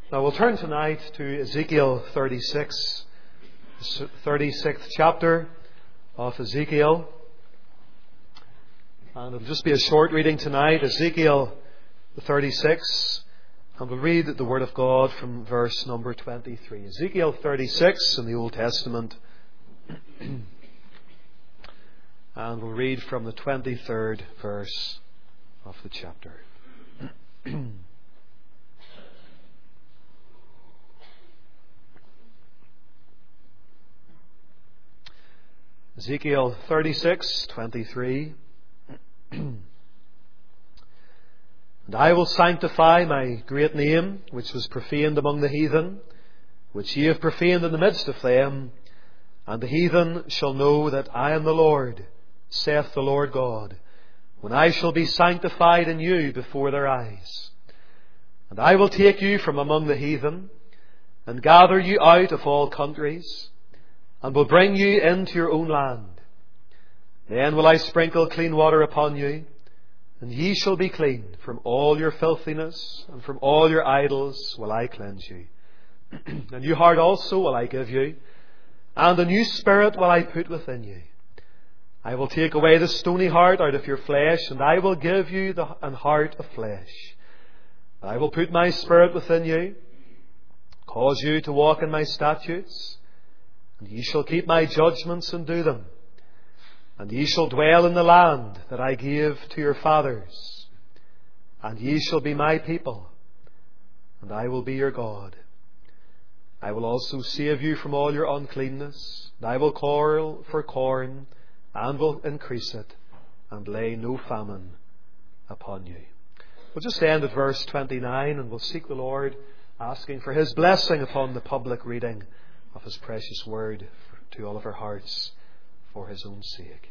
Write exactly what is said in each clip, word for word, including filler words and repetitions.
Now we'll turn tonight to Ezekiel thirty-six, thirty-sixth chapter of Ezekiel. And it'll just be a short reading tonight, Ezekiel thirty-six. And we'll read the Word of God from verse number twenty-three. Ezekiel thirty-six in the Old Testament. And we'll read from the twenty-third verse of the chapter. Ezekiel thirty-six, twenty-three. And I will sanctify my great name, which was profaned among the heathen, which ye have profaned in the midst of them, and the heathen shall know that I am the Lord, saith the Lord God, when I shall be sanctified in you before their eyes. And I will take you from among the heathen, and gather you out of all countries, and will bring you into your own land. Then will I sprinkle clean water upon you, and ye shall be clean. From all your filthiness and from all your idols will I cleanse you. A new heart also will I give you, and a new spirit will I put within you. I will take away the stony heart out of your flesh, and I will give you the, an heart of flesh. I will put my spirit within you, cause you to walk in my statutes, and ye shall keep my judgments and do them. And ye shall dwell in the land that I gave to your fathers. And ye shall be my people, and I will be your God. I will also save you from all your uncleanness, and I will call for corn, and will increase it, and lay no famine upon you. We'll just end at verse twenty-nine, and we'll seek the Lord, asking for His blessing upon the public reading of His precious word to all of our hearts for His own sake.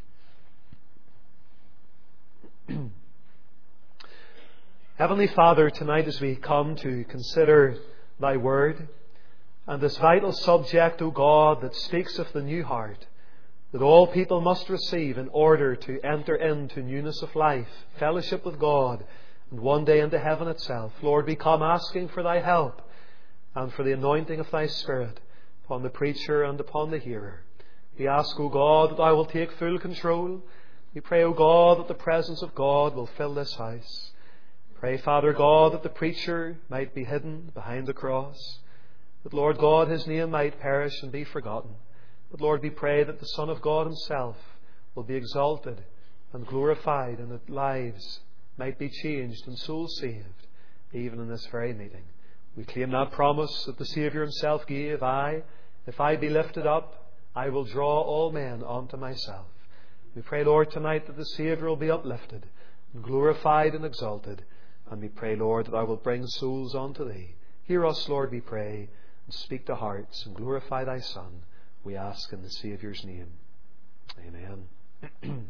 Heavenly Father, tonight as we come to consider Thy word and this vital subject, O God, that speaks of the new heart that all people must receive in order to enter into newness of life, fellowship with God, and one day into heaven itself. Lord, we come asking for Thy help and for the anointing of Thy Spirit upon the preacher and upon the hearer. We ask, O God, that Thou will take full control. We pray, O God, that the presence of God will fill this house. Pray, Father God, that the preacher might be hidden behind the cross, that, Lord God, his name might perish and be forgotten. But, Lord, we pray that the Son of God Himself will be exalted and glorified, and that lives might be changed and souls saved, even in this very meeting. We claim that promise that the Saviour Himself gave. I, if I be lifted up, I will draw all men unto myself. We pray, Lord, tonight that the Saviour will be uplifted and glorified and exalted. And we pray, Lord, that I will bring souls unto Thee. Hear us, Lord, we pray, and speak to hearts and glorify Thy Son. We ask in the Saviour's name. Amen.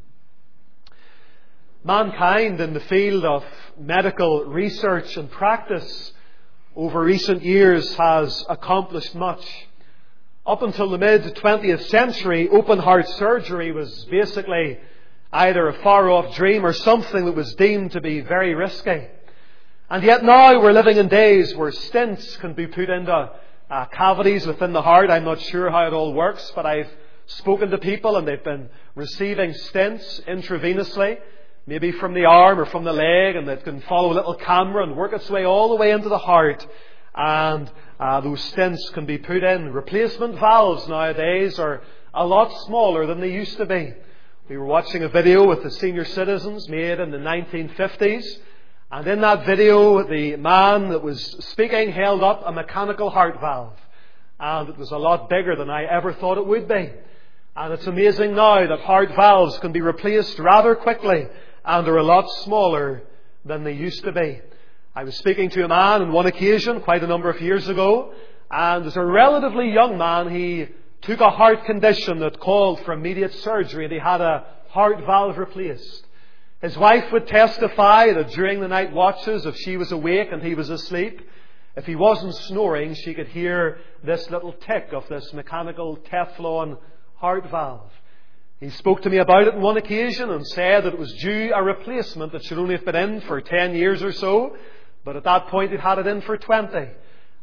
Mankind in the field of medical research and practice over recent years has accomplished much. Up until the mid-twentieth century, open heart surgery was basically either a far-off dream or something that was deemed to be very risky. And yet now we're living in days where stents can be put into uh, cavities within the heart. I'm not sure how it all works, but I've spoken to people and they've been receiving stents intravenously, maybe from the arm or from the leg, and it can follow a little camera and work its way all the way into the heart. And uh, those stents can be put in. Replacement valves nowadays are a lot smaller than they used to be. We were watching a video with the senior citizens made in the nineteen fifties. And in that video, the man that was speaking held up a mechanical heart valve. And it was a lot bigger than I ever thought it would be. And it's amazing now that heart valves can be replaced rather quickly and are a lot smaller than they used to be. I was speaking to a man on one occasion, quite a number of years ago, and as a relatively young man, he took a heart condition that called for immediate surgery, and he had a heart valve replaced. His wife would testify that during the night watches, if she was awake and he was asleep, if he wasn't snoring, she could hear this little tick of this mechanical Teflon heart valve. He spoke to me about it on one occasion and said that it was due a replacement that should only have been in for ten years or so, but at that point he'd had it in for twenty.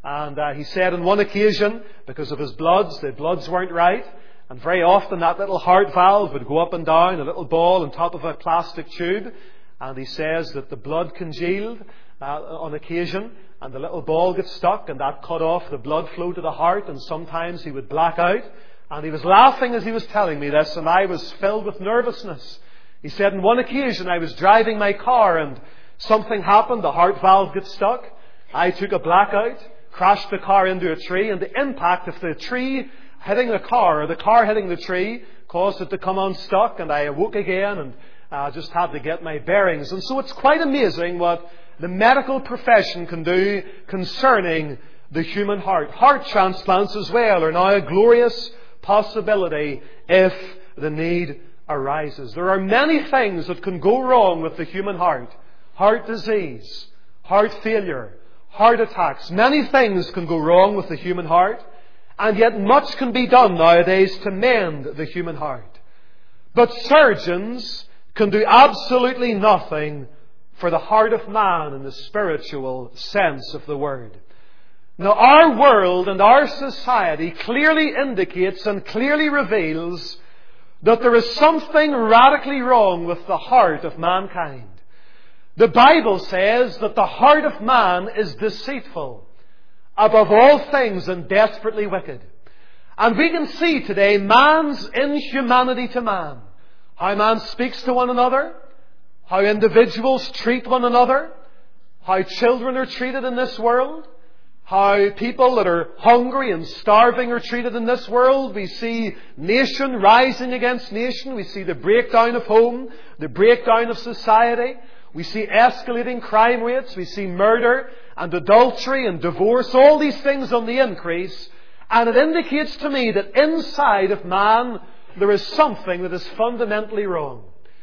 And uh, he said on one occasion, because of his bloods, the bloods weren't right, and very often that little heart valve would go up and down, a little ball on top of a plastic tube. And he says that the blood congealed uh, on occasion, and the little ball gets stuck, and that cut off the blood flow to the heart, and sometimes he would black out. And he was laughing as he was telling me this, and I was filled with nervousness. He said, on one occasion I was driving my car, and something happened, the heart valve gets stuck. I took a blackout, crashed the car into a tree, and the impact of the tree hitting the car, or the car hitting the tree, caused it to come unstuck, and I awoke again, and I uh, just had to get my bearings. And so it's quite amazing what the medical profession can do concerning the human heart. Heart transplants as well are now a glorious possibility if the need arises. There are many things that can go wrong with the human heart. Heart disease, heart failure, heart attacks. Many things can go wrong with the human heart, and yet much can be done nowadays to mend the human heart. But surgeons can do absolutely nothing for the heart of man in the spiritual sense of the word. Now, our world and our society clearly indicates and clearly reveals that there is something radically wrong with the heart of mankind. The Bible says that the heart of man is deceitful above all things and desperately wicked. And we can see today man's inhumanity to man. How man speaks to one another, how individuals treat one another, how children are treated in this world, how people that are hungry and starving are treated in this world. We see nation rising against nation. We see the breakdown of home, the breakdown of society. We see escalating crime rates. We see murder and adultery and divorce. All these things on the increase. And it indicates to me that inside of man there is something that is fundamentally wrong.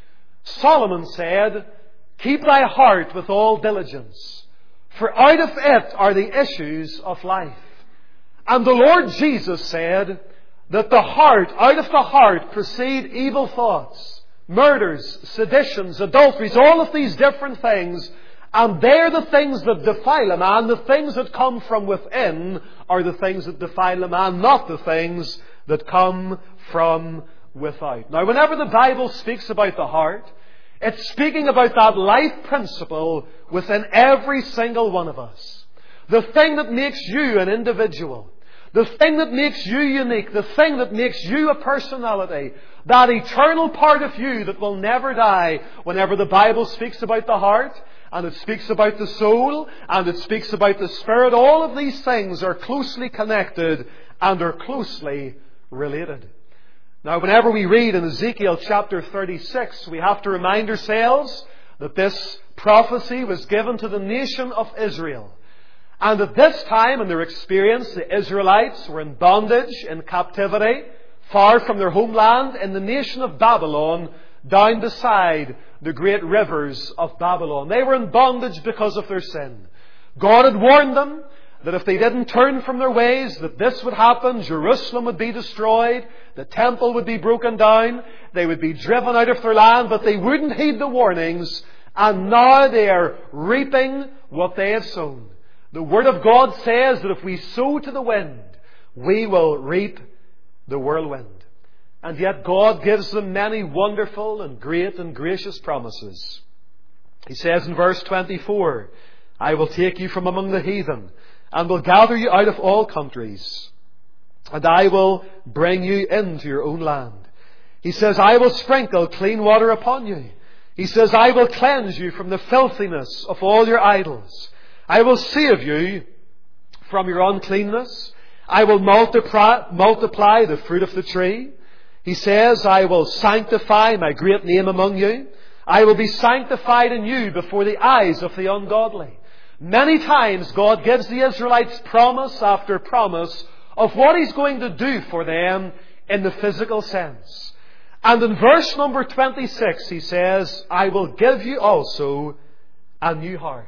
Solomon said, "Keep thy heart with all diligence, for out of it are the issues of life." And the Lord Jesus said that the heart, out of the heart proceed evil thoughts, murders, seditions, adulteries, all of these different things. And they're the things that defile a man. The things that come from within are the things that defile a man, not the things that come from without. Now, whenever the Bible speaks about the heart, it's speaking about that life principle within every single one of us. The thing that makes you an individual. The thing that makes you unique. The thing that makes you a personality. That eternal part of you that will never die. Whenever the Bible speaks about the heart, and it speaks about the soul, and it speaks about the spirit, all of these things are closely connected and are closely related. Now, whenever we read in Ezekiel chapter thirty-six, we have to remind ourselves that this prophecy was given to the nation of Israel. And at this time in their experience, the Israelites were in bondage, in captivity, far from their homeland, in the nation of Babylon, down beside the great rivers of Babylon. They were in bondage because of their sin. God had warned them that if they didn't turn from their ways, that this would happen. Jerusalem would be destroyed. The temple would be broken down. They would be driven out of their land, but they wouldn't heed the warnings. And now they are reaping what they have sown. The Word of God says that if we sow to the wind, we will reap the whirlwind. And yet God gives them many wonderful and great and gracious promises. He says in verse twenty-four, "I will take you from among the heathen, and will gather you out of all countries, and I will bring you into your own land." He says, "I will sprinkle clean water upon you." He says, "I will cleanse you from the filthiness of all your idols. I will save you from your uncleanness. I will multiply, multiply the fruit of the tree." He says, "I will sanctify my great name among you. I will be sanctified in you before the eyes of the ungodly." Many times God gives the Israelites promise after promise of what He's going to do for them in the physical sense. And in verse number twenty-six He says, "I will give you also a new heart.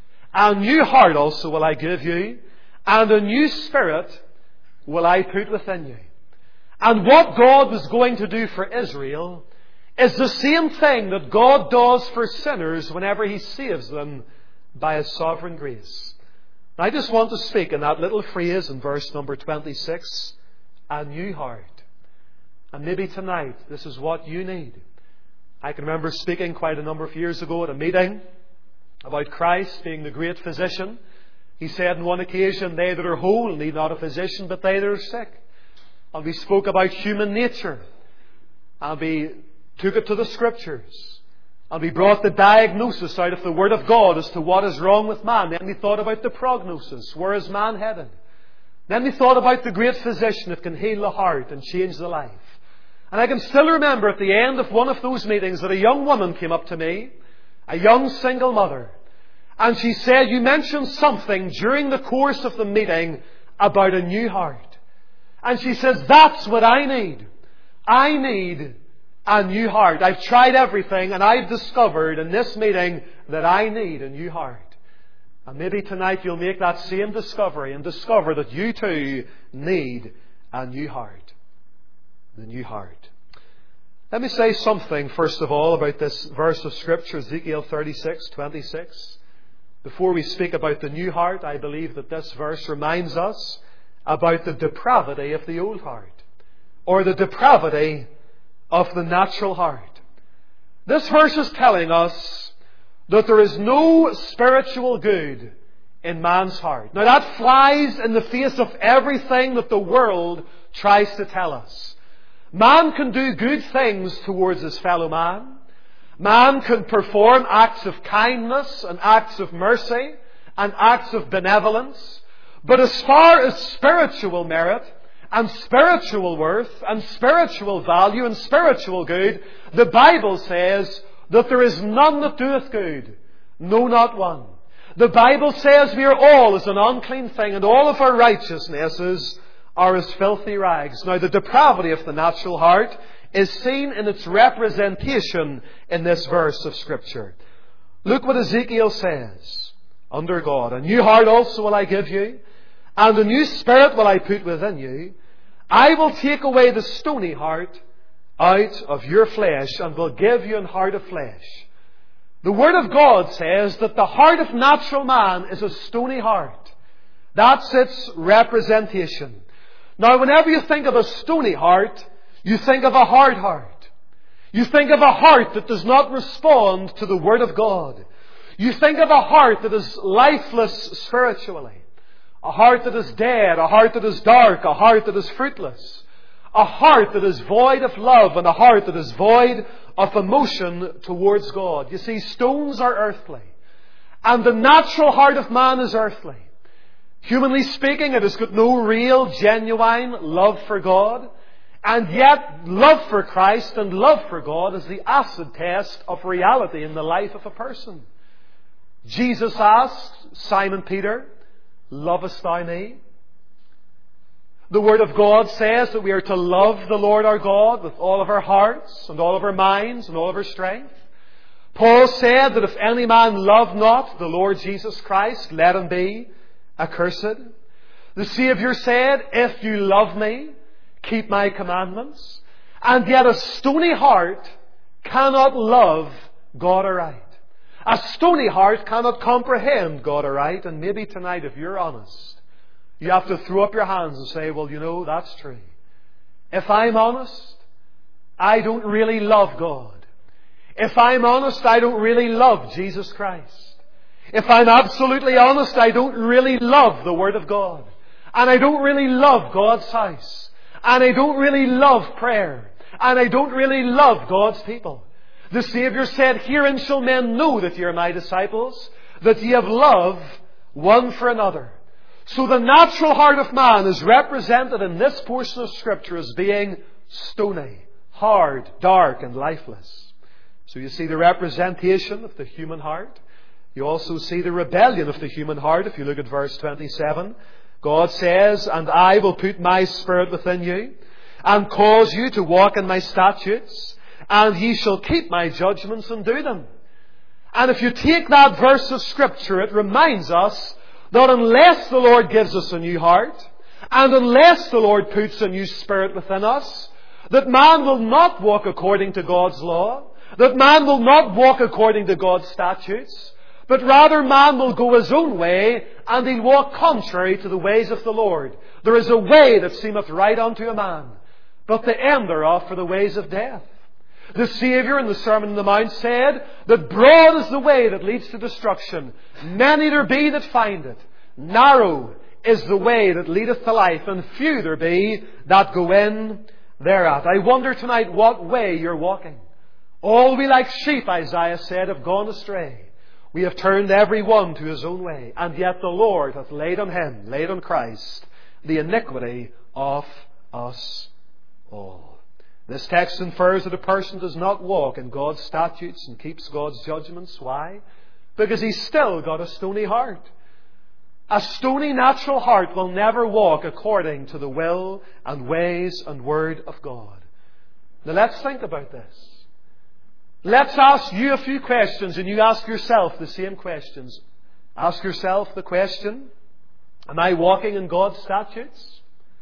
A new heart also will I give you, and a new spirit will I put within you." And what God was going to do for Israel is the same thing that God does for sinners whenever He saves them by His sovereign grace. I just want to speak in that little phrase in verse number twenty-six, a new heart. And maybe tonight this is what you need. I can remember speaking quite a number of years ago at a meeting about Christ being the great physician. He said on one occasion, they that are whole need not a physician, but they that are sick. And we spoke about human nature. And we took it to the Scriptures. And we brought the diagnosis out of the Word of God as to what is wrong with man. Then we thought about the prognosis. Where is man headed? Then we thought about the great physician that can heal the heart and change the life. And I can still remember at the end of one of those meetings that a young woman came up to me, a young single mother, and she said, you mentioned something during the course of the meeting about a new heart. And she says, that's what I need. I need a new heart. I've tried everything and I've discovered in this meeting that I need a new heart. And maybe tonight you'll make that same discovery and discover that you too need a new heart. The new heart. Let me say something first of all about this verse of Scripture, Ezekiel thirty-six twenty-six. Before we speak about the new heart, I believe that this verse reminds us about the depravity of the old heart, or the depravity of the natural heart. This verse is telling us that there is no spiritual good in man's heart. Now that flies in the face of everything that the world tries to tell us. Man can do good things towards his fellow man. Man can perform acts of kindness and acts of mercy and acts of benevolence. But as far as spiritual merit and spiritual worth and spiritual value and spiritual good, the Bible says that there is none that doeth good, no, not one. The Bible says we are all as an unclean thing, and all of our righteousnesses are as filthy rags. Now, the depravity of the natural heart is seen in its representation in this verse of Scripture. Look what Ezekiel says under God. A new heart also will I give you, and a new spirit will I put within you. I will take away the stony heart out of your flesh, and will give you an heart of flesh. The Word of God says that the heart of natural man is a stony heart. That's its representation. Now, whenever you think of a stony heart, you think of a hard heart. You think of a heart that does not respond to the Word of God. You think of a heart that is lifeless spiritually. A heart that is dead, a heart that is dark, a heart that is fruitless. A heart that is void of love, and a heart that is void of emotion towards God. You see, stones are earthly, and the natural heart of man is earthly. Humanly speaking, it has got no real, genuine love for God. And yet, love for Christ and love for God is the acid test of reality in the life of a person. Jesus asked Simon Peter, lovest thou me? The Word of God says that we are to love the Lord our God with all of our hearts and all of our minds and all of our strength. Paul said that if any man love not the Lord Jesus Christ, let him be accursed. The Saviour said, if you love me, keep my commandments. And yet a stony heart cannot love God aright. A stony heart cannot comprehend God aright. And maybe tonight, if you're honest, you have to throw up your hands and say, well, you know, that's true. If I'm honest, I don't really love God. If I'm honest, I don't really love Jesus Christ. If I'm absolutely honest, I don't really love the Word of God. And I don't really love God's house. And I don't really love prayer. And I don't really love God's people. The Saviour said, herein shall men know that ye are my disciples, that ye have love one for another. So the natural heart of man is represented in this portion of Scripture as being stony, hard, dark, and lifeless. So you see the representation of the human heart. You also see the rebellion of the human heart. If you look at verse twenty-seven, God says, and I will put my Spirit within you, and cause you to walk in my statutes, and ye shall keep my judgments and do them. And if you take that verse of Scripture, it reminds us that unless the Lord gives us a new heart, and unless the Lord puts a new spirit within us, that man will not walk according to God's law, that man will not walk according to God's statutes, But rather man will go his own way, and he'll walk contrary to the ways of the Lord. There is a way that seemeth right unto a man, but the end thereof are the ways of death. The Saviour in the Sermon on the Mount said that broad is the way that leads to destruction. Many there be that find it. Narrow is the way that leadeth to life, and few there be that go in thereat. I wonder tonight what way you're walking. All we like sheep, Isaiah said, have gone astray. We have turned every one to his own way, and yet the Lord hath laid on him, laid on Christ, the iniquity of us all. This text infers that a person does not walk in God's statutes and keeps God's judgments. Why? Because he's still got a stony heart. A stony natural heart will never walk according to the will and ways and word of God. Now let's think about this. Let's ask you a few questions, and you ask yourself the same questions. Ask yourself the question, am I walking in God's statutes?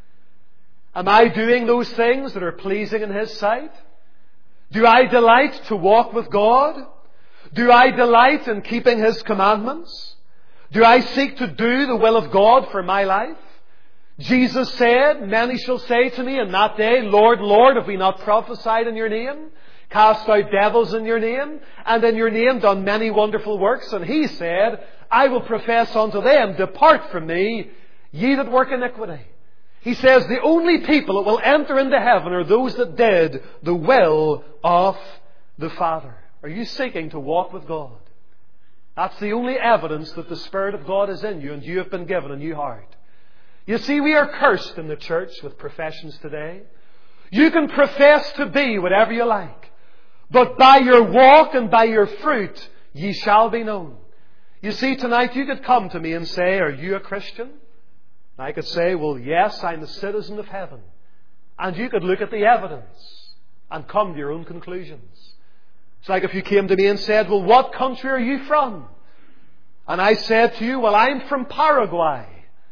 Am I doing those things that are pleasing in His sight? Do I delight to walk with God? Do I delight in keeping His commandments? Do I seek to do the will of God for my life? Jesus said, many shall say to me in that day, Lord, Lord, have we not prophesied in your name? Cast out devils in your name, and in your name done many wonderful works. And He said, I will profess unto them, depart from me, ye that work iniquity. He says the only people that will enter into heaven are those that did the will of the Father. Are you seeking to walk with God? That's the only evidence that the Spirit of God is in you and you have been given a new heart. You see, we are cursed in the church with professions today. You can profess to be whatever you like, but by your walk and by your fruit ye shall be known. You see, tonight you could come to me and say, are you a Christian? I could say, well, yes, I'm a citizen of heaven. And you could look at the evidence and come to your own conclusions. It's like if you came to me and said, well, what country are you from? And I said to you, well, I'm from Paraguay.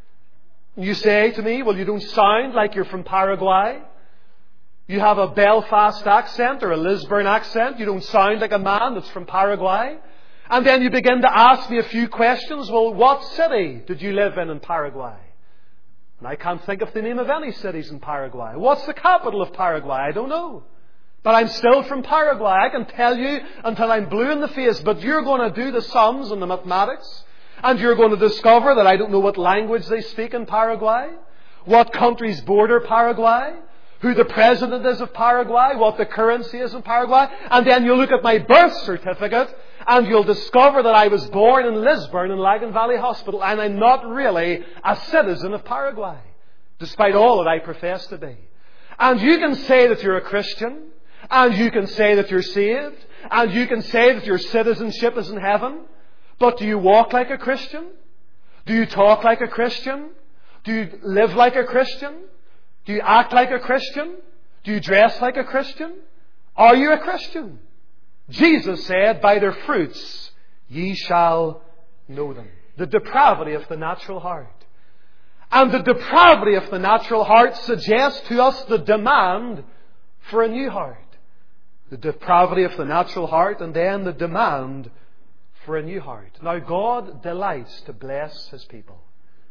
And you say to me, well, you don't sound like you're from Paraguay. You have a Belfast accent or a Lisburn accent. You don't sound like a man that's from Paraguay. And then you begin to ask me a few questions. Well, what city did you live in in Paraguay? And I can't think of the name of any cities in Paraguay. What's the capital of Paraguay? I don't know. But I'm still from Paraguay. I can tell you until I'm blue in the face. But you're going to do the sums and the mathematics. And you're going to discover that I don't know what language they speak in Paraguay. What countries border Paraguay. Who the president is of Paraguay. What the currency is in Paraguay. And then you'll look at my birth certificate. And you'll discover that I was born in Lisburn in Lagan Valley Hospital, and I'm not really a citizen of Paraguay, despite all that I profess to be. And you can say that you're a Christian, and you can say that you're saved, and you can say that your citizenship is in heaven, but do you walk like a Christian? Do you talk like a Christian? Do you live like a Christian? Do you act like a Christian? Do you dress like a Christian? Are you a Christian? Jesus said, by their fruits ye shall know them. The depravity of the natural heart. And the depravity of the natural heart suggests to us the demand for a new heart. The depravity of the natural heart and then the demand for a new heart. Now God delights to bless His people.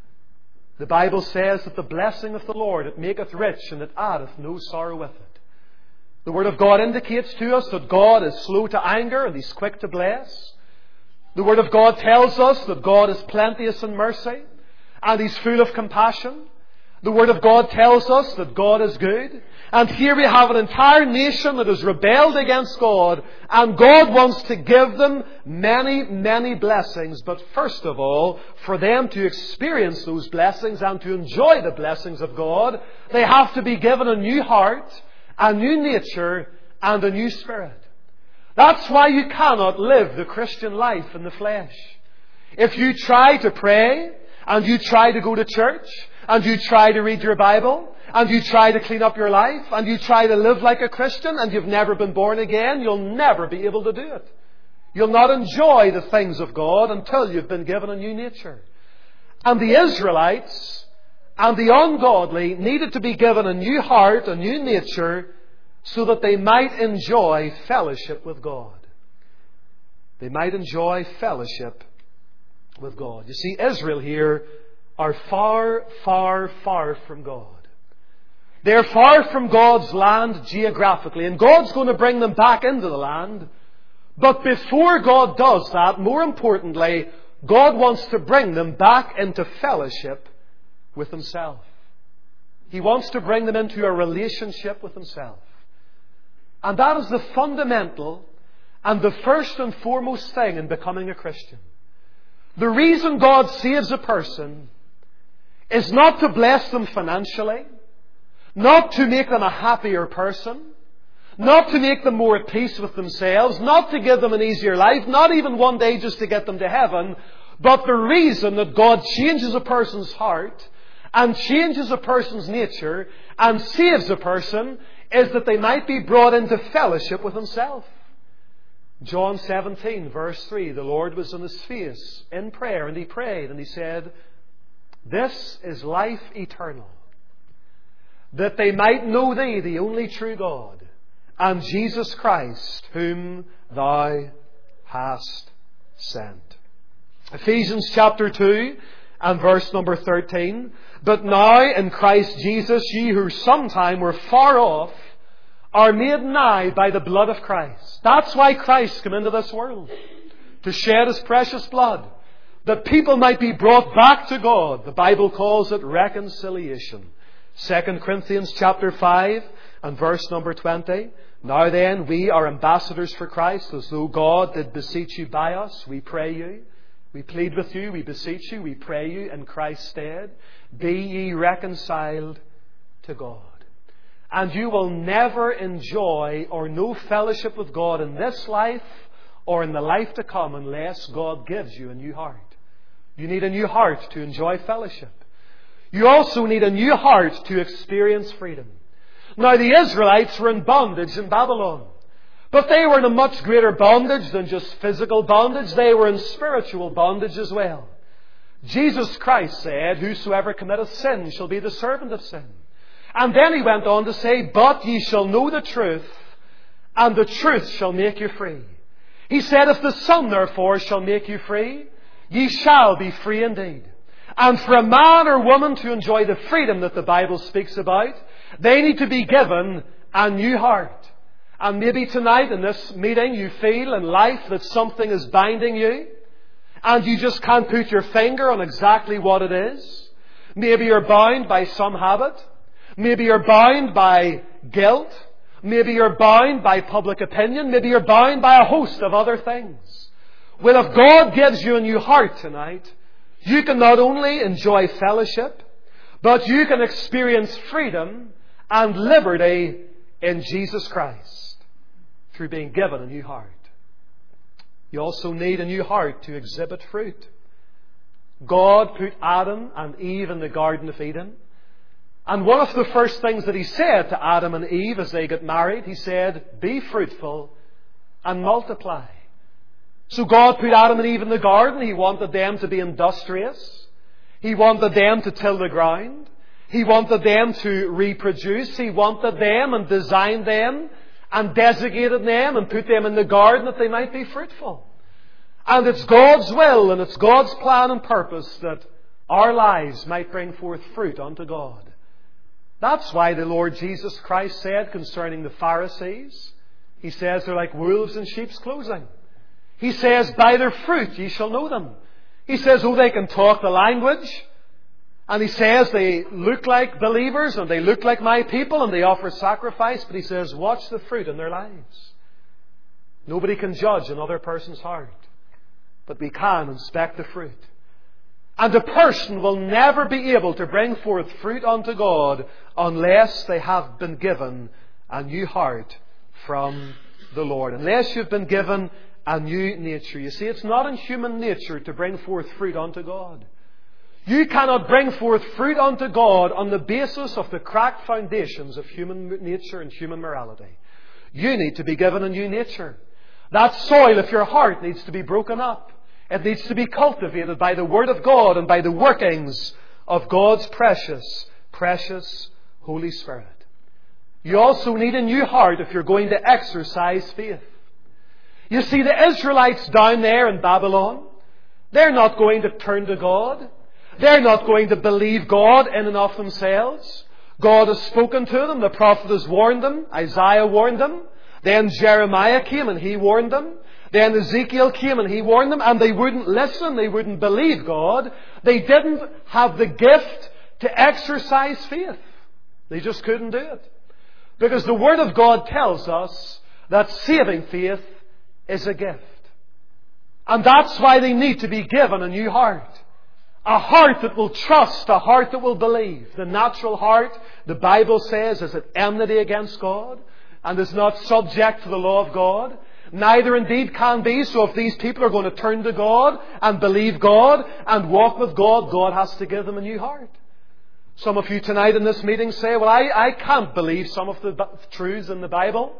The Bible says that the blessing of the Lord, it maketh rich and it addeth no sorrow with it. The Word of God indicates to us that God is slow to anger and He's quick to bless. The Word of God tells us that God is plenteous in mercy and He's full of compassion. The Word of God tells us that God is good. And here we have an entire nation that has rebelled against God, and God wants to give them many, many blessings. But first of all, for them to experience those blessings and to enjoy the blessings of God, they have to be given a new heart, a new nature, and a new spirit. That's why you cannot live the Christian life in the flesh. If you try to pray, and you try to go to church, and you try to read your Bible, and you try to clean up your life, and you try to live like a Christian, and you've never been born again, you'll never be able to do it. You'll not enjoy the things of God until you've been given a new nature. And the Israelites and the ungodly needed to be given a new heart, a new nature, so that they might enjoy fellowship with God. They might enjoy fellowship with God. You see, Israel here are far, far, far from God. They're far from God's land geographically, and God's going to bring them back into the land. But before God does that, more importantly, God wants to bring them back into fellowship with Himself. He wants to bring them into a relationship with Himself. And that is the fundamental and the first and foremost thing in becoming a Christian. The reason God saves a person is not to bless them financially, not to make them a happier person, not to make them more at peace with themselves, not to give them an easier life, not even one day just to get them to heaven, but the reason that God changes a person's heart and changes a person's nature and saves a person is that they might be brought into fellowship with Himself. John seventeen, verse three, the Lord was on His face in prayer, and He prayed, and He said, "This is life eternal, that they might know Thee, the only true God, and Jesus Christ, whom Thou hast sent." Ephesians chapter two and verse number thirteen, "But now in Christ Jesus, ye who sometime were far off, are made nigh by the blood of Christ." That's why Christ came into this world, to shed His precious blood, that people might be brought back to God. The Bible calls it reconciliation. Second Corinthians chapter five and verse number twenty. "Now then, we are ambassadors for Christ, as though God did beseech you by us. We pray you, we plead with you, we beseech you, we pray you in Christ's stead, be ye reconciled to God." And you will never enjoy or know fellowship with God in this life or in the life to come unless God gives you a new heart. You need a new heart to enjoy fellowship. You also need a new heart to experience freedom. Now, the Israelites were in bondage in Babylon, but they were in a much greater bondage than just physical bondage. They were in spiritual bondage as well. Jesus Christ said, "Whosoever committeth sin shall be the servant of sin." And then He went on to say, "But ye shall know the truth, and the truth shall make you free." He said, "If the Son therefore shall make you free, ye shall be free indeed." And for a man or woman to enjoy the freedom that the Bible speaks about, they need to be given a new heart. And maybe tonight in this meeting you feel in life that something is binding you, and you just can't put your finger on exactly what it is. Maybe you're bound by some habit. Maybe you're bound by guilt. Maybe you're bound by public opinion. Maybe you're bound by a host of other things. Well, if God gives you a new heart tonight, you can not only enjoy fellowship, but you can experience freedom and liberty in Jesus Christ through being given a new heart. You also need a new heart to exhibit fruit. God put Adam and Eve in the Garden of Eden. And one of the first things that He said to Adam and Eve as they got married, He said, "Be fruitful and multiply." So God put Adam and Eve in the garden. He wanted them to be industrious. He wanted them to till the ground. He wanted them to reproduce. He wanted them and designed them and designated them and put them in the garden that they might be fruitful. And it's God's will and it's God's plan and purpose that our lives might bring forth fruit unto God. That's why the Lord Jesus Christ said concerning the Pharisees, He says they're like wolves in sheep's clothing. He says, "By their fruit ye shall know them." He says, oh, they can talk the language. And He says they look like believers and they look like my people and they offer sacrifice. But He says, watch the fruit in their lives. Nobody can judge another person's heart, but we can inspect the fruit. And a person will never be able to bring forth fruit unto God unless they have been given a new heart from the Lord. Unless you've been given a new nature. You see, it's not in human nature to bring forth fruit unto God. You cannot bring forth fruit unto God on the basis of the cracked foundations of human nature and human morality. You need to be given a new nature. That soil of your heart needs to be broken up. It needs to be cultivated by the Word of God and by the workings of God's precious, precious Holy Spirit. You also need a new heart if you're going to exercise faith. You see, the Israelites down there in Babylon, They're not going to turn to God. They're not going to believe God in and of themselves. God has spoken to them. The prophet has warned them. Isaiah warned them. Then Jeremiah came and he warned them. Then Ezekiel came and he warned them. And they wouldn't listen. They wouldn't believe God. They didn't have the gift to exercise faith. They just couldn't do it. Because the Word of God tells us that saving faith is a gift. And that's why they need to be given a new heart. A heart that will trust, a heart that will believe. The natural heart, the Bible says, is at enmity against God and is not subject to the law of God. Neither indeed can be. So if these people are going to turn to God and believe God and walk with God, God has to give them a new heart. Some of you tonight in this meeting say, well, I, I can't believe some of the truths in the Bible.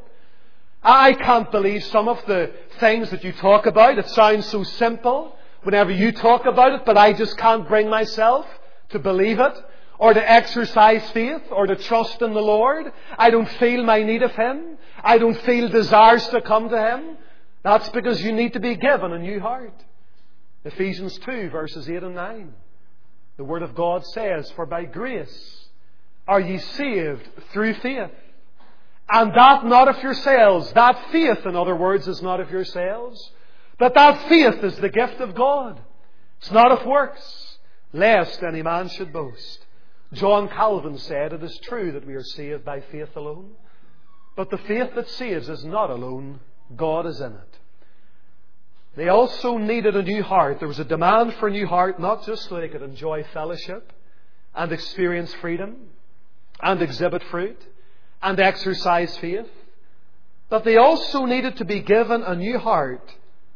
I can't believe some of the things that you talk about. It sounds so simple whenever you talk about it, but I just can't bring myself to believe it, or to exercise faith, or to trust in the Lord. I don't feel my need of Him. I don't feel desires to come to Him. That's because you need to be given a new heart. Ephesians two, verses eight and nine. The Word of God says, for by grace are ye saved through faith. And that not of yourselves. That faith, in other words, is not of yourselves. But that faith is the gift of God. It's not of works, lest any man should boast. John Calvin said, it is true that we are saved by faith alone. But the faith that saves is not alone. God is in it. They also needed a new heart. There was a demand for a new heart, not just so they could enjoy fellowship and experience freedom and exhibit fruit and exercise faith, but they also needed to be given a new heart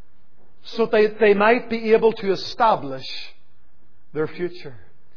so that they, they might be able to establish their future.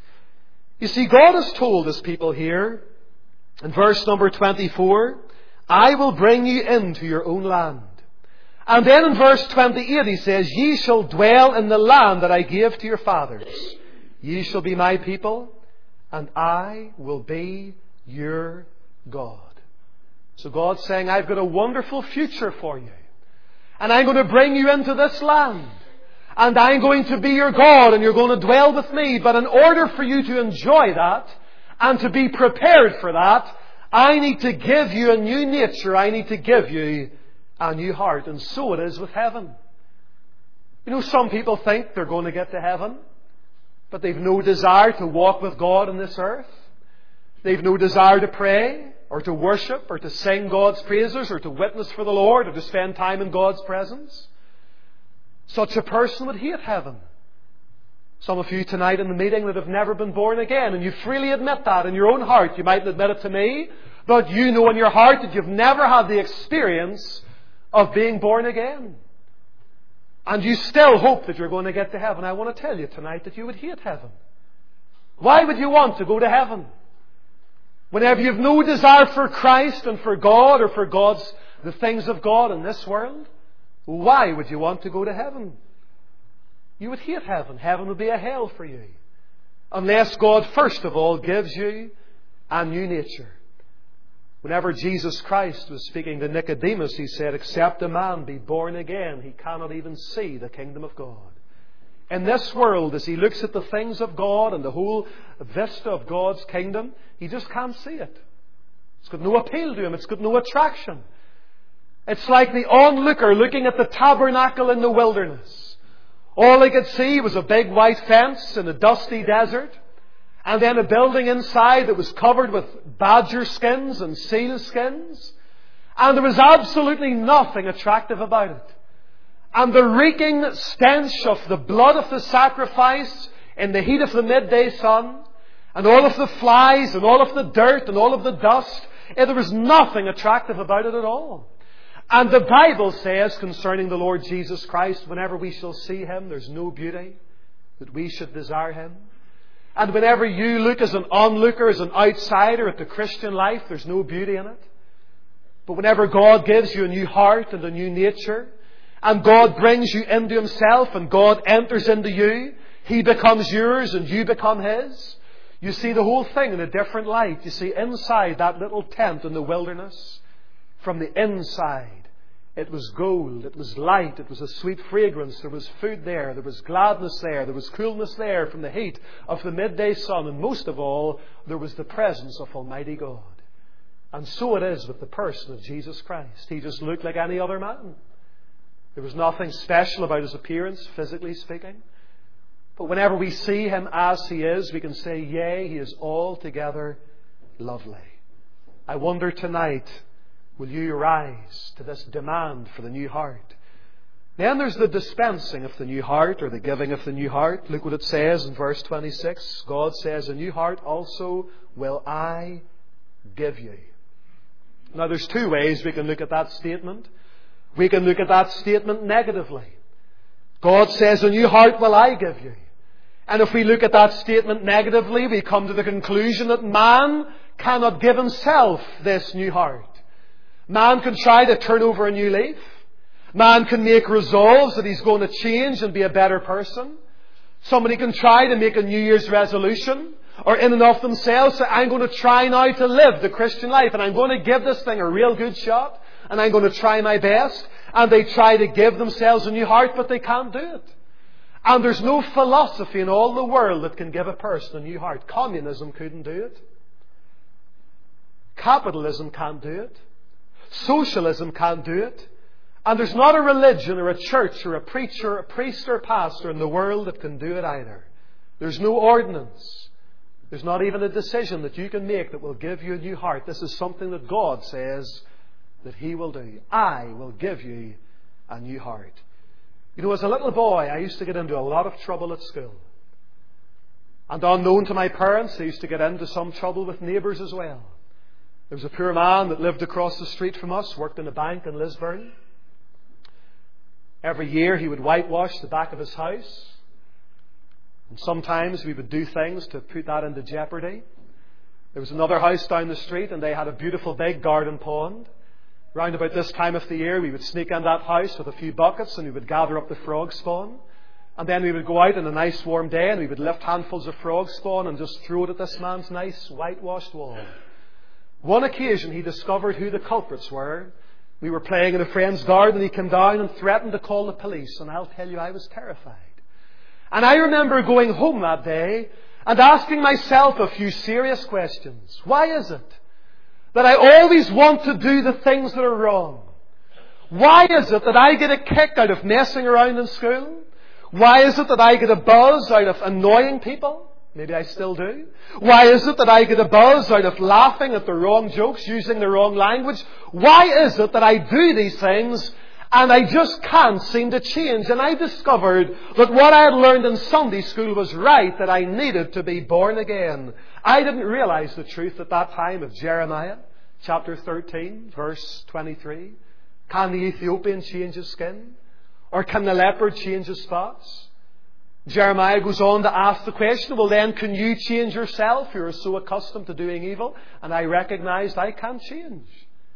You see, God has told His people here in verse number twenty-four, I will bring you into your own land. And then in verse twenty-eight He says, ye shall dwell in the land that I gave to your fathers. Ye shall be my people, and I will be your God. So God's saying, I've got a wonderful future for you. And I'm going to bring you into this land. And I'm going to be your God, and you're going to dwell with me. But in order for you to enjoy that, and to be prepared for that, I need to give you a new nature. I need to give you a new heart. And so it is with heaven. You know, some people think they're going to get to heaven, but they've no desire to walk with God on this earth. They've no desire to pray, or to worship, or to sing God's praises, or to witness for the Lord, or to spend time in God's presence. Such a person would hate heaven. Some of you tonight in the meeting that have never been born again, and you freely admit that in your own heart. You mightn't admit it to me, but you know in your heart that you've never had the experience of being born again. And you still hope that you're going to get to heaven. I want to tell you tonight that you would hate heaven. Why would you want to go to heaven? Whenever you have no desire for Christ and for God, or for God's, the things of God in this world, why would you want to go to heaven? You would hate heaven. Heaven would be a hell for you. Unless God first of all gives you a new nature. Whenever Jesus Christ was speaking to Nicodemus, He said, except a man be born again, he cannot even see the kingdom of God. In this world, as he looks at the things of God and the whole vista of God's kingdom, he just can't see it. It's got no appeal to him. It's got no attraction. It's like the onlooker looking at the tabernacle in the wilderness. All he could see was a big white fence in a dusty desert, and then a building inside that was covered with badger skins and seal skins. And there was absolutely nothing attractive about it. And the reeking stench of the blood of the sacrifice in the heat of the midday sun, and all of the flies and all of the dirt and all of the dust, there was nothing attractive about it at all. And the Bible says concerning the Lord Jesus Christ, whenever we shall see Him, there's no beauty that we should desire Him. And whenever you look as an onlooker, as an outsider at the Christian life, there's no beauty in it. But whenever God gives you a new heart and a new nature, and God brings you into Himself, and God enters into you, He becomes yours and you become His. You see the whole thing in a different light. You see, inside that little tent in the wilderness, from the inside, It was gold. It was light. It was a sweet fragrance. There was food there. There was gladness there. There was coolness there from the heat of the midday sun. And most of all, there was the presence of Almighty God. And so it is with the person of Jesus Christ. He just looked like any other man. There was nothing special about his appearance, physically speaking. But whenever we see him as he is, we can say, yea, he is altogether lovely. I wonder tonight, will you rise to this demand for the new heart? Then there's the dispensing of the new heart, or the giving of the new heart. Look what it says in verse twenty-six. God says, a new heart also will I give you. Now there's two ways we can look at that statement. We can look at that statement negatively. God says, a new heart will I give you. And if we look at that statement negatively, we come to the conclusion that man cannot give himself this new heart. Man can try to turn over a new leaf. Man can make resolves that he's going to change and be a better person. Somebody can try to make a New Year's resolution, or in and of themselves say, I'm going to try now to live the Christian life, and I'm going to give this thing a real good shot, and I'm going to try my best. And they try to give themselves a new heart, but they can't do it. And there's no philosophy in all the world that can give a person a new heart. Communism couldn't do it. Capitalism can't do it. Socialism can't do it. And there's not a religion or a church or a preacher, a priest or a pastor in the world that can do it either. There's no ordinance. There's not even a decision that you can make that will give you a new heart. This is something that God says that He will do. I will give you a new heart. You know, as a little boy, I used to get into a lot of trouble at school. And unknown to my parents, I used to get into some trouble with neighbours as well. There was a poor man that lived across the street from us, worked in a bank in Lisburn. Every year he would whitewash the back of his house. And sometimes we would do things to put that into jeopardy. There was another house down the street and they had a beautiful big garden pond. Round about this time of the year, we would sneak in that house with a few buckets and we would gather up the frog spawn. And then we would go out on a nice warm day and we would lift handfuls of frog spawn and just throw it at this man's nice whitewashed wall. One occasion he discovered who the culprits were. We were playing in a friend's garden and he came down and threatened to call the police. And I'll tell you, I was terrified. And I remember going home that day and asking myself a few serious questions. Why is it that I always want to do the things that are wrong? Why is it that I get a kick out of messing around in school? Why is it that I get a buzz out of annoying people? Maybe I still do. Why is it that I get a buzz out of laughing at the wrong jokes, using the wrong language? Why is it that I do these things and I just can't seem to change? And I discovered that what I had learned in Sunday school was right, that I needed to be born again. I didn't realize the truth at that time of Jeremiah chapter thirteen, verse twenty-three. Can the Ethiopian change his skin? Or can the leopard change his spots? Jeremiah goes on to ask the question, well then, can you change yourself? You're so accustomed to doing evil. And I recognized I can't change.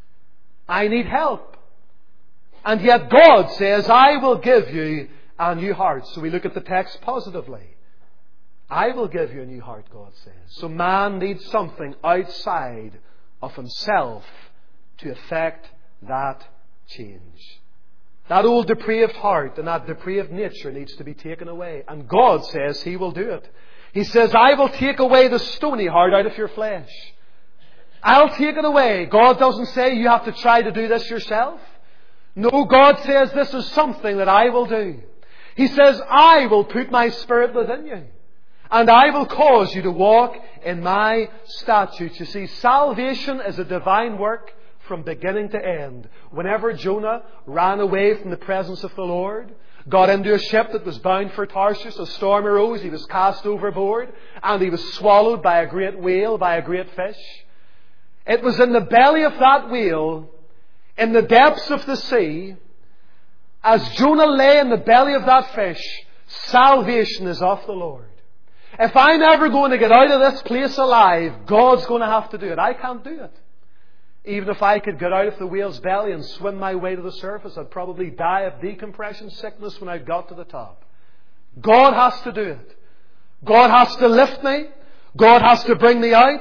I need help. And yet God says, I will give you a new heart. So we look at the text positively. I will give you a new heart, God says. So man needs something outside of himself to effect that change. That old depraved heart and that depraved nature needs to be taken away. And God says He will do it. He says, I will take away the stony heart out of your flesh. I'll take it away. God doesn't say you have to try to do this yourself. No, God says this is something that I will do. He says, I will put my Spirit within you. And I will cause you to walk in my statutes. You see, salvation is a divine work from beginning to end. Whenever Jonah ran away from the presence of the Lord, got into a ship that was bound for Tarshish, a storm arose, he was cast overboard, and he was swallowed by a great whale, by a great fish. It was in the belly of that whale, in the depths of the sea, as Jonah lay in the belly of that fish, salvation is of the Lord. If I'm ever going to get out of this place alive, God's going to have to do it. I can't do it. Even if I could get out of the whale's belly and swim my way to the surface, I'd probably die of decompression sickness when I got to the top. God has to do it. God has to lift me. God has to bring me out.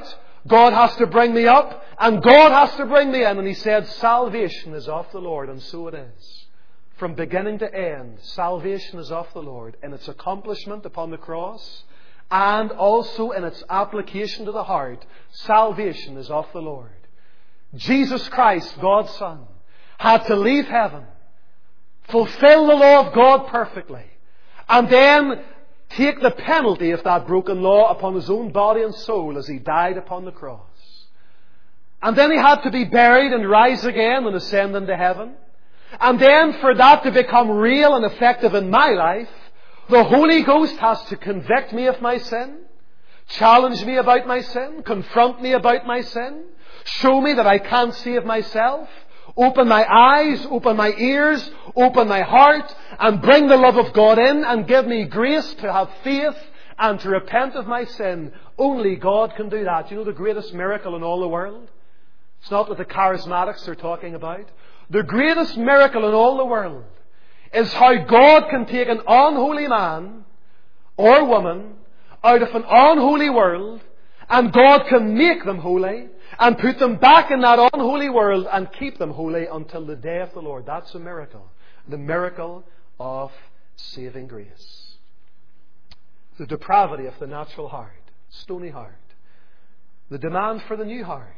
God has to bring me up, and God has to bring me in. And he said, salvation is of the Lord, and so it is. From beginning to end, salvation is of the Lord in its accomplishment upon the cross, and also in its application to the heart. Salvation is of the Lord. Jesus Christ, God's Son, had to leave heaven, fulfill the law of God perfectly, and then take the penalty of that broken law upon His own body and soul as He died upon the cross. And then He had to be buried and rise again and ascend into heaven. And then for that to become real and effective in my life, the Holy Ghost has to convict me of my sin, challenge me about my sin, confront me about my sin, show me that I can't save myself, open my eyes, open my ears, open my heart, and bring the love of God in and give me grace to have faith and to repent of my sin. Only God can do that. You know the greatest miracle in all the world? It's not what the charismatics are talking about. The greatest miracle in all the world is how God can take an unholy man or woman out of an unholy world, and God can make them holy and put them back in that unholy world and keep them holy until the day of the Lord. That's a miracle. The miracle of saving grace. The depravity of the natural heart, stony heart. The demand for the new heart.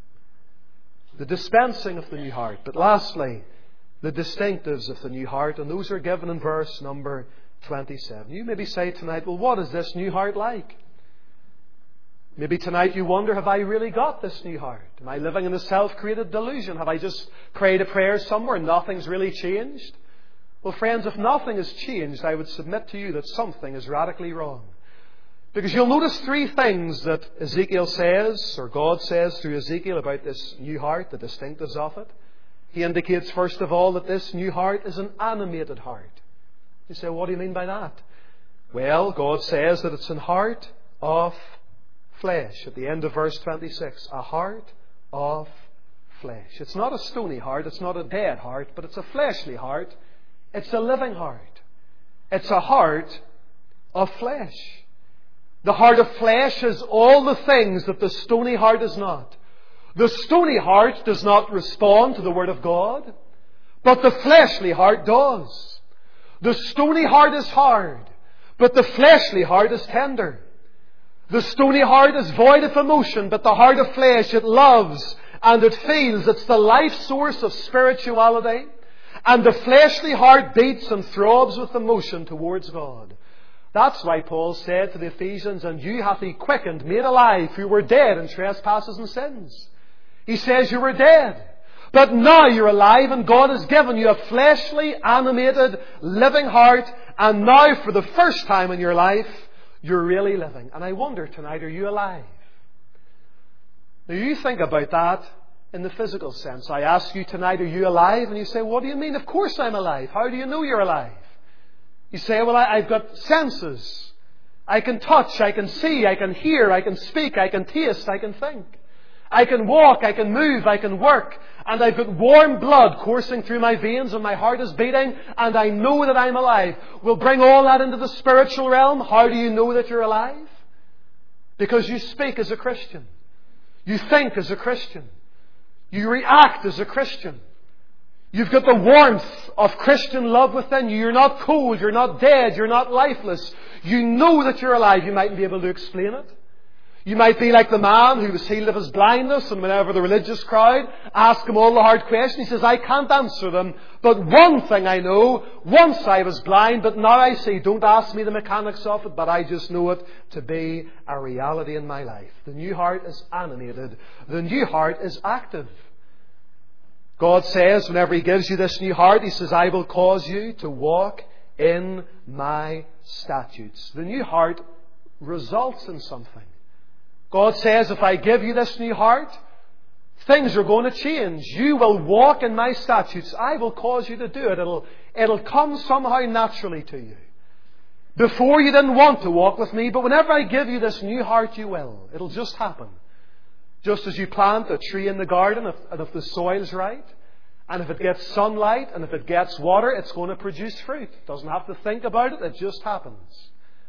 The dispensing of the new heart. But lastly, the distinctives of the new heart, and those are given in verse number twenty-seven. You maybe say tonight, well, what is this new heart like? Maybe tonight you wonder, have I really got this new heart? Am I living in a self-created delusion? Have I just prayed a prayer somewhere and nothing's really changed? Well, friends, if nothing has changed, I would submit to you that something is radically wrong. Because you'll notice three things that Ezekiel says, or God says through Ezekiel about this new heart, the distinctives of it. He indicates, first of all, that this new heart is an animated heart. You say, what do you mean by that? Well, God says that it's a heart of flesh. At the end of verse twenty-six, a heart of flesh. It's not a stony heart, it's not a dead heart, but it's a fleshly heart. It's a living heart. It's a heart of flesh. The heart of flesh is all the things that the stony heart is not. The stony heart does not respond to the Word of God, but the fleshly heart does. The stony heart is hard, but the fleshly heart is tender. The stony heart is void of emotion, but the heart of flesh, it loves and it feels. It's the life source of spirituality. And the fleshly heart beats and throbs with emotion towards God. That's why Paul said to the Ephesians, and you hath He quickened, made alive, who were dead in trespasses and sins. He says you were dead, but now you're alive, and God has given you a fleshly, animated, living heart, and now for the first time in your life, you're really living. And I wonder tonight, are you alive? Now you think about that in the physical sense. I ask you tonight, are you alive? And you say, what do you mean? Of course I'm alive. How do you know you're alive? You say, well, I, I've got senses. I can touch, I can see, I can hear, I can speak, I can taste, I can think. I can walk, I can move, I can work. And I've got warm blood coursing through my veins and my heart is beating and I know that I'm alive. We'll bring all that into the spiritual realm. How do you know that you're alive? Because you speak as a Christian. You think as a Christian. You react as a Christian. You've got the warmth of Christian love within you. You're not cold. You're not dead. You're not lifeless. You know that you're alive. You mightn't be able to explain it. You might be like the man who was healed of his blindness, and whenever the religious crowd ask him all the hard questions, he says, I can't answer them, but one thing I know, once I was blind, but now I see. Don't ask me the mechanics of it, but I just know it to be a reality in my life. The new heart is animated. The new heart is active. God says, whenever He gives you this new heart, He says, I will cause you to walk in my statutes. The new heart results in something. God says, if I give you this new heart, things are going to change. You will walk in my statutes. I will cause you to do it. It'll, it'll come somehow naturally to you. Before you didn't want to walk with me, but whenever I give you this new heart, you will. It'll just happen. Just as you plant a tree in the garden, if, and if the soil's right, and if it gets sunlight, and if it gets water, it's going to produce fruit. It doesn't have to think about it. It just happens.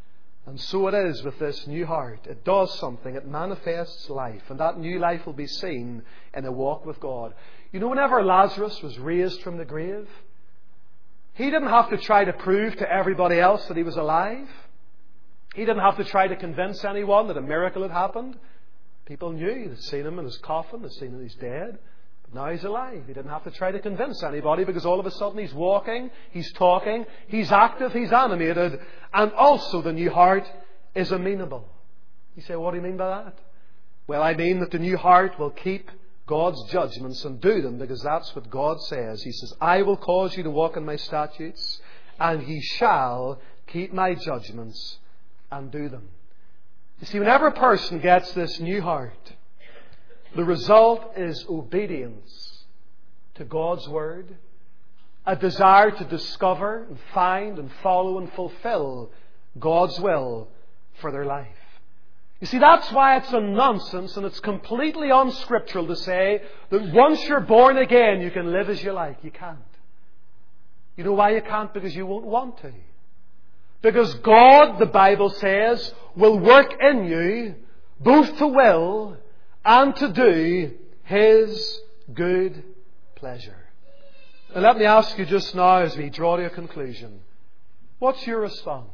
And so it is with this new heart. It does something. It manifests life. And that new life will be seen in a walk with God. You know, whenever Lazarus was raised from the grave, he didn't have to try to prove to everybody else that he was alive. He didn't have to try to convince anyone that a miracle had happened. People knew. They'd seen him in his coffin. They'd seen that he's dead. But now he's alive. He didn't have to try to convince anybody, because all of a sudden he's walking, he's talking, he's active, he's animated, and also the new heart is amenable. You say, what do you mean by that? Well, I mean that the new heart will keep God's judgments and do them, because that's what God says. He says, I will cause you to walk in my statutes, and ye shall keep my judgments and do them. You see, whenever a person gets this new heart, the result is obedience to God's Word, a desire to discover and find and follow and fulfill God's will for their life. You see, that's why it's a nonsense and it's completely unscriptural to say that once you're born again, you can live as you like. You can't. You know why you can't? Because you won't want to. Because God, the Bible says, will work in you both to will and to do His good pleasure. Now let me ask you just now as we draw to a conclusion, what's your response?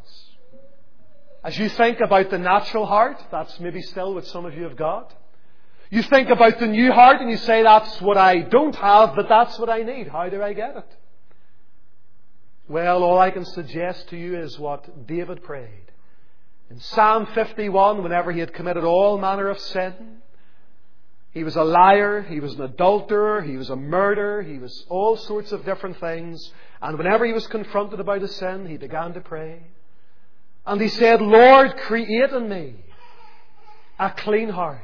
As you think about the natural heart, that's maybe still what some of you have got. You think about the new heart and you say, that's what I don't have, but that's what I need. How do I get it? Well, all I can suggest to you is what David prayed. In Psalm fifty-one, whenever he had committed all manner of sin, he was a liar, he was an adulterer, he was a murderer, he was all sorts of different things. And whenever he was confronted about a sin, he began to pray. And he said, Lord, create in me a clean heart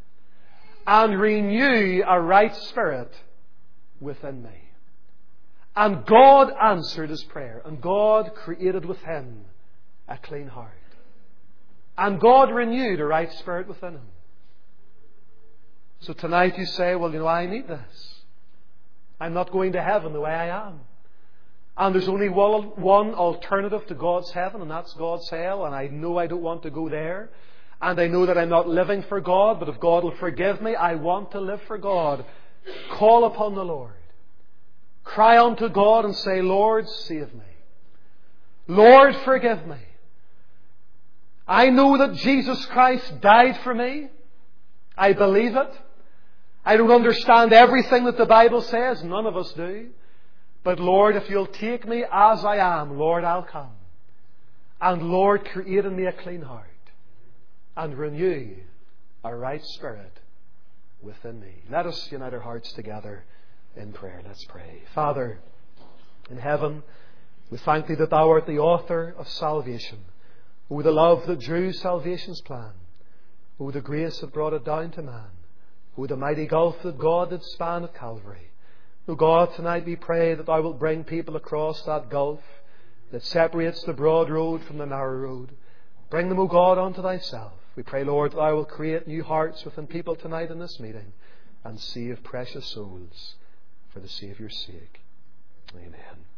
and renew a right spirit within me. And God answered his prayer, and God created with him a clean heart. And God renewed a right spirit within him. So tonight you say, well, you know, I need this. I'm not going to heaven the way I am. And there's only one alternative to God's heaven, and that's God's hell. And I know I don't want to go there. And I know that I'm not living for God, but if God will forgive me, I want to live for God. Call upon the Lord. Cry unto God and say, Lord, save me. Lord, forgive me. I know that Jesus Christ died for me. I believe it. I don't understand everything that the Bible says. None of us do. But Lord, if you'll take me as I am, Lord, I'll come. And Lord, create in me a clean heart and renew a right spirit within me. Let us unite our hearts together in prayer. Let's pray. Father, in heaven, we thank Thee that Thou art the author of salvation. O the love that drew salvation's plan. O the grace that brought it down to man. O the mighty gulf that God did span at Calvary. O God, tonight we pray that Thou wilt bring people across that gulf that separates the broad road from the narrow road. Bring them, O God, unto Thyself. We pray, Lord, that Thou wilt create new hearts within people tonight in this meeting and save precious souls for the Saviour's sake. Amen.